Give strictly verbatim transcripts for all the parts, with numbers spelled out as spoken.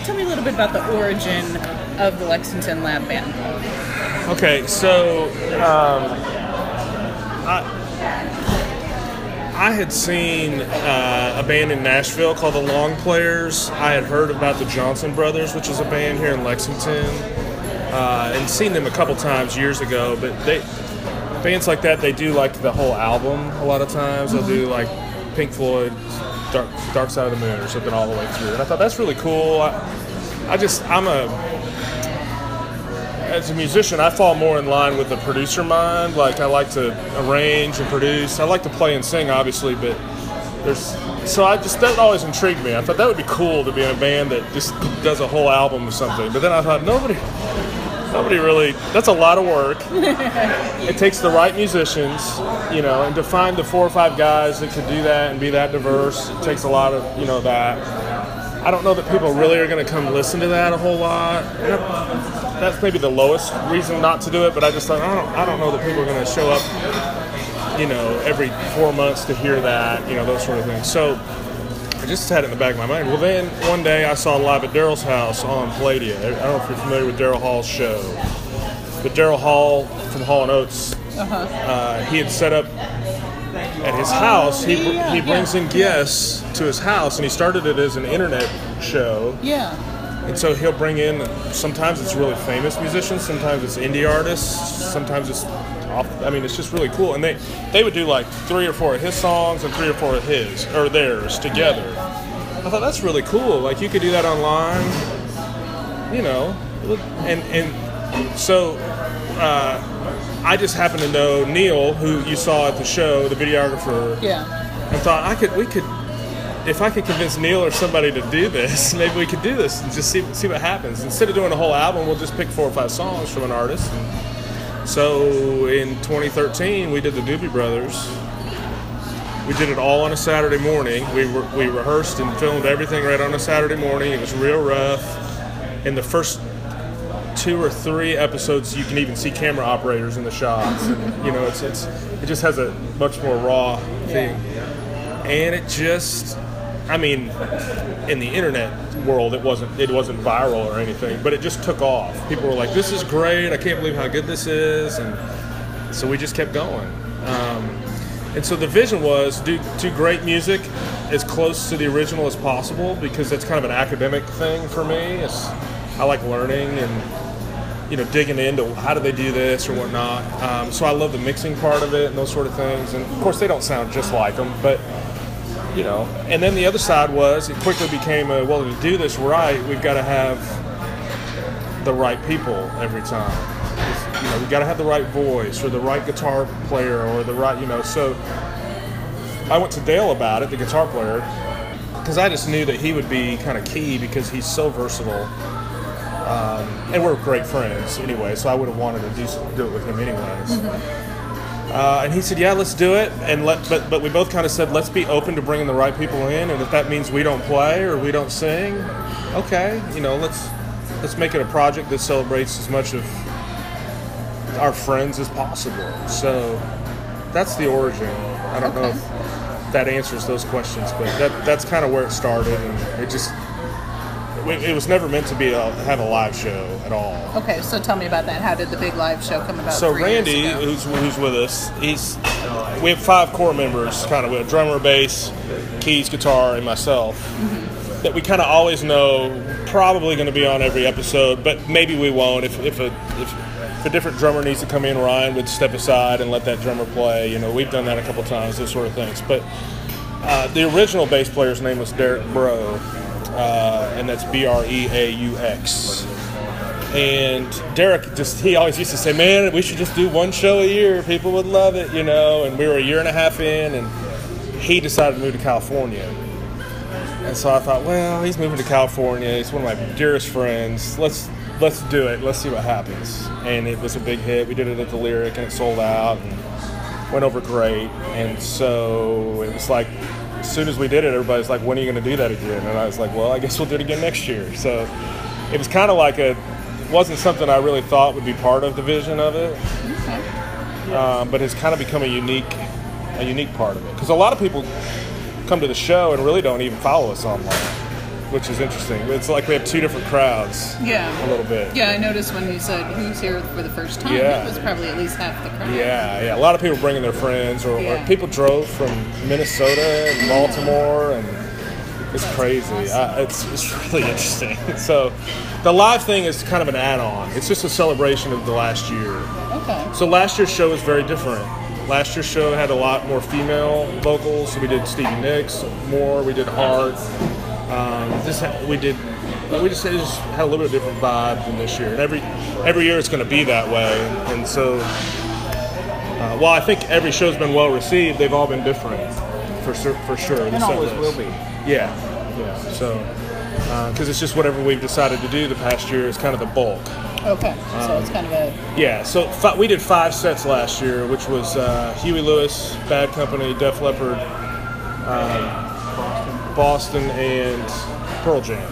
tell me a little bit about the origin of the Lexington Lab Band. Okay, so um, I, I had seen uh, a band in Nashville called the Long Players. I had heard about the Johnson Brothers, which is a band here in Lexington, uh, and seen them a couple times years ago. But they bands like that, they do like the whole album a lot of times. They'll do like Pink Floyd, Dark, Dark Side of the Moon or something all the way through. And I thought that's really cool. I, I just, I'm a, as a musician, I fall more in line with the producer mind. Like I like to arrange and produce. I like to play and sing, obviously, but there's, so I just, that always intrigued me. I thought that would be cool to be in a band that just does a whole album or something. But then I thought, nobody, nobody really, that's a lot of work. It takes the right musicians, you know, and to find the four or five guys that could do that and be that diverse, it takes a lot of, you know, that. I don't know that people really are going to come listen to that a whole lot. That's maybe the lowest reason not to do it, but I just thought, I don't, I don't know that people are going to show up, you know, every four months to hear that, you know, those sort of things. So I just had it in the back of my mind. Well, then one day I saw live at Daryl's house on Palladia. I don't know if you're familiar with Daryl Hall's show, but Daryl Hall from Hall and Oates, uh-huh. uh, he had set up at his house. He he brings in guests to his house, and he started it as an internet show. Yeah. And so he'll bring in, sometimes it's really famous musicians, sometimes it's indie artists, sometimes it's off, I mean, it's just really cool. And they, they would do like three or four of his songs and three or four of his, or theirs together. I thought that's really cool. Like you could do that online, you know. And, and so uh, I just happened to know Neil, who you saw at the show, the videographer. Yeah. I thought I could, we could, if I could convince Neil or somebody to do this, maybe we could do this and just see see what happens. Instead of doing a whole album, we'll just pick four or five songs from an artist. And so in twenty thirteen, we did the Doobie Brothers. We did it all on a Saturday morning. We re- we rehearsed and filmed everything right on a Saturday morning. It was real rough. In the first two or three episodes, you can even see camera operators in the shots. And, you know, it's it's it just has a much more raw thing. And it just, I mean, in the internet world, it wasn't it wasn't viral or anything, but it just took off. People were like, "This is great! I can't believe how good this is!" And so we just kept going. Um, and so the vision was do do great music as close to the original as possible, because that's kind of an academic thing for me. It's, I like learning and, you know, digging into how do they do this or whatnot. Um, so I love the mixing part of it and those sort of things. And of course, they don't sound just like them, but you know, and then the other side was it quickly became a, well, to do this right, we've got to have the right people every time. It's, you know, we've got to have the right voice or the right guitar player or the right, you know. So I went to Dale about it, the guitar player, because I just knew that he would be kind of key because he's so versatile. Um, and we're great friends anyway, so I would have wanted to do, do it with him anyways. Mm-hmm. Uh, and he said, "Yeah, let's do it." And let, but but we both kind of said, "Let's be open to bringing the right people in, and if that means we don't play or we don't sing, okay, you know, let's let's make it a project that celebrates as much of our friends as possible." So that's the origin. I don't okay. know if that answers those questions, but that that's kind of where it started, and it just. It was never meant to be a, have a live show at all. Okay, so tell me about that. How did the big live show come about? So three Randy, years ago? who's who's with us, he's we have five core members, kind of with a drummer, bass, keys, guitar, and myself. Mm-hmm. That we kind of always know probably going to be on every episode, but maybe we won't. If if a if, if a different drummer needs to come in, Ryan would step aside and let that drummer play. You know, we've done that a couple times, those sort of things. But uh, the original bass player's name was Derek Bro. Uh, and that's B R E A U X. And Derek just, he always used to say, "Man, we should just do one show a year. People would love it, you know." And we were a year and a half in, and he decided to move to California. And so I thought, well, he's moving to California. He's one of my dearest friends. Let's let's do it. Let's see what happens. And it was a big hit. We did it at the Lyric, and it sold out and went over great. And so it was like, as soon as we did it, everybody's like, "When are you going to do that again?" And I was like, "Well, I guess we'll do it again next year." So it was kind of like a, it wasn't something I really thought would be part of the vision of it, okay. um, but it's kind of become a unique, a unique part of it. Because a lot of people come to the show and really don't even follow us online. which is interesting. It's like we have two different crowds. Yeah. A little bit. Yeah, I noticed when you said who's here for the first time, Yeah. it was probably at least half the crowd. Yeah, yeah. A lot of people bringing their friends, or, Yeah. or people drove from Minnesota and Baltimore, and it's crazy. I, it's it's really interesting. So, the live thing is kind of an add-on. It's just a celebration of the last year. Okay. So last year's show was very different. Last year's show had a lot more female vocals. So we did Stevie Nicks more. We did Heart. Um, this ha- we did. We just, it just had a little bit different vibe than this year. And every every year it's going to be that way. And so, uh, while I think every show's been well received, they've all been different for sur- for sure. And always will be. Yeah, yeah. So because uh, it's just whatever we've decided to do the past year is kind of the bulk. Okay. So it's kind of a Yeah, so fi- we did five sets last year, which was uh, Huey Lewis, Bad Company, Def Leppard, um, Boston, and Pearl Jam.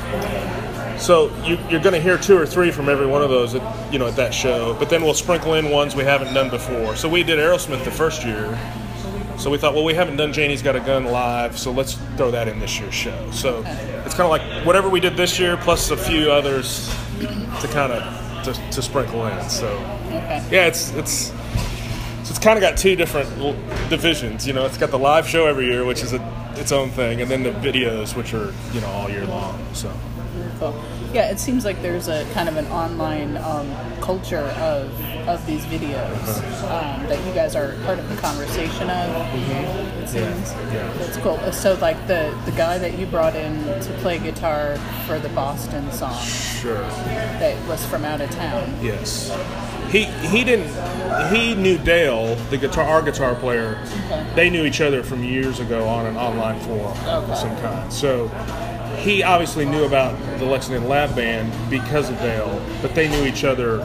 So you, you're going to hear two or three from every one of those, at, you know, at that show. But then we'll sprinkle in ones we haven't done before. So we did Aerosmith the first year. So we thought, well, we haven't done Janie's Got a Gun live, so let's throw that in this year's show. So it's kind of like whatever we did this year, plus a few others to kind of to, to sprinkle in. So okay. yeah, it's it's so it's kind of got two different l- divisions. You know, it's got the live show every year, which is a, its own thing, and then the videos, which are, you know, all year long. So Cool. Yeah, it seems like there's a kind of an online um, culture of of these videos um, that you guys are part of the conversation of. It seems. yeah. That's cool. So, like the the guy that you brought in to play guitar for the Boston song sure. that was from out of town. Yes. He he didn't he knew Dale, the guitar our guitar player. Okay. They knew each other from years ago on an online forum Okay. of some kind. So he obviously knew about the Lexington Lab Band because of Dale, but they knew each other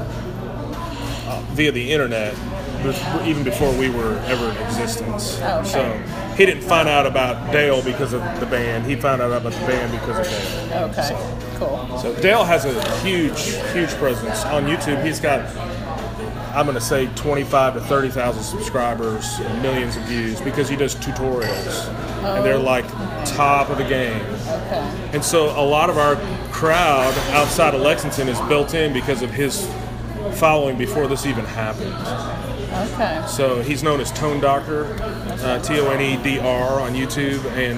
uh, via the internet bef- even before we were ever in existence. Oh, okay. So he didn't find out about Dale because of the band. He found out about the band because of Dale. Okay. Cool. So Dale has a huge, huge presence on YouTube. He's got, I'm going to say, twenty-five to thirty thousand subscribers and millions of views because he does tutorials, and they're like top of the game. Okay. And so a lot of our crowd outside of Lexington is built in because of his following before this even happened. Okay. So he's known as Tone Doctor, uh, T O N E D R on YouTube, and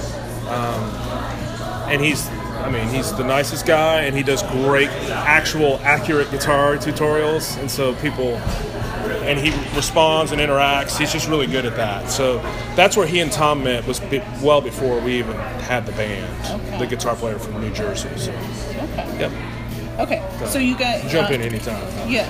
um, and he's, I mean, he's the nicest guy, and he does great, actual, accurate guitar tutorials, and so people, and he responds and interacts. He's just really good at that. So that's where he and Tom met, was be, well before we even had the band. Okay. The guitar player from New Jersey. So, Okay. yep. Okay. So you guys Jump uh, in anytime. Yeah.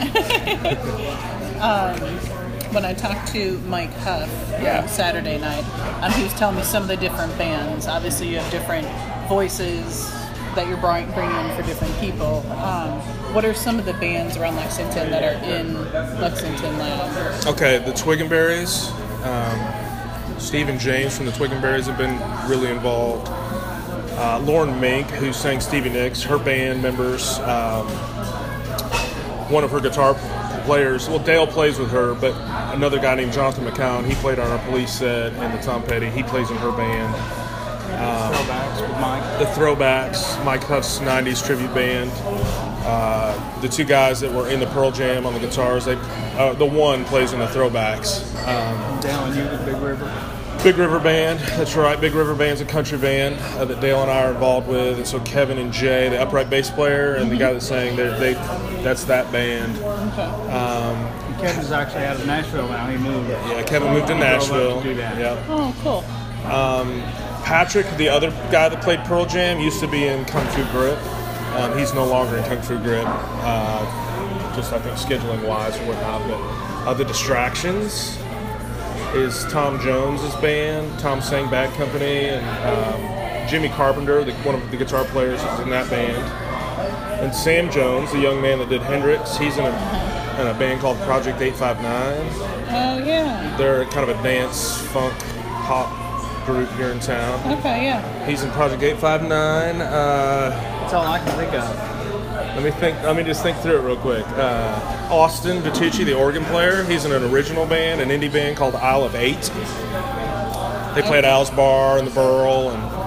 um, when I talked to Mike Huff Yeah. uh, Saturday night, um, he was telling me some of the different bands. Obviously, you have different voices that you're bring- bringing in for different people. Um, what are some of the bands around Lexington that are in Lexington Lab? Okay, the Twiggenberries. Um, Steve and James from the Twiggenberries have been really involved. Uh, Lauren Mink, who sang Stevie Nicks, her band members. Um, one of her guitar players, well, Dale plays with her, but another guy named Jonathan McCown, he played on our Police set, and the Tom Petty, he plays in her band. Throwbacks with Mike. The Throwbacks, Mike Huff's nineties tribute band. Uh, the two guys that were in the Pearl Jam on the guitars, they, uh, the one plays in the Throwbacks. Um, Down in you with Big River. Big River Band, that's right. Big River Band's a country band uh, that Dale and I are involved with, and so Kevin and Jay, the upright bass player, and the guy that sang, they, they that's that band. Okay. Um, Kevin's actually out of Nashville now. He moved. yeah, Kevin moved to He drove up Nashville. to do that. Yep. Oh, cool. Patrick, the other guy that played Pearl Jam, used to be in Kung Fu Grip. Um, he's no longer in Kung Fu Grip, uh, just I think scheduling wise or whatnot. But uh, the Distractions is Tom Jones's band. Tom sang Bad Company, and um, Jimmy Carpenter, the, one of the guitar players, is in that band. And Sam Jones, the young man that did Hendrix, he's in a, in a band called Project eight five nine. Oh, yeah. They're kind of a dance, funk, pop group here in town. Okay, yeah. He's in Project eight five nine. Uh, That's all I can think of. let me think. Let me just think through it real quick. Uh, Austin Vitucci, the organ player, he's in an original band, an indie band called Isle of Eight. They play at Al's Bar and the Burl, and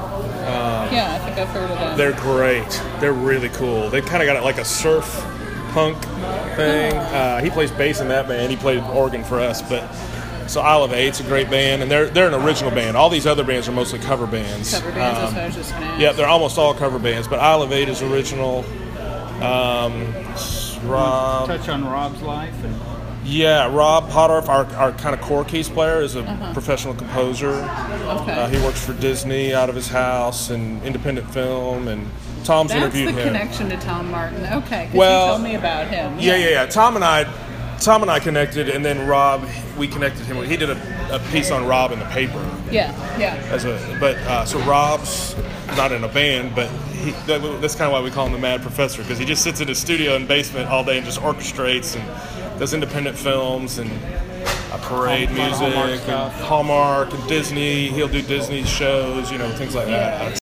Yeah, I think I've heard of them. They're great. They're really cool. They kind of got it like a surf punk thing. Uh, he plays bass in that band. He played organ for us, but so Isle of Eight's a great band, and they're they're an original band. All these other bands are mostly cover bands. Cover bands, that's what I was just gonna ask. Yeah, they're almost all cover bands, but Isle of Eight is original. Um, Rob, Touch on Rob's life and yeah, Rob Pottorff, our, our kind of core keys player, is a Uh-huh. professional composer. Okay. Uh, he works for Disney out of his house and independent film, and Tom's That's interviewed the him. connection to Tom Martin. Okay, because Well, you told me about him. Yeah, yeah, yeah. Tom and I, Tom and I connected, and then Rob, we connected him. He did a, a piece on Rob in the paper. Yeah, yeah. As a, but uh, so Rob's not in a band, but he, that, that's kind of why we call him the Mad Professor, because he just sits in his studio and basement all day and just orchestrates and does independent films and uh, parade A lot of music Hallmark and stuff. Hallmark and Disney. He'll do Disney shows, you know, things like that.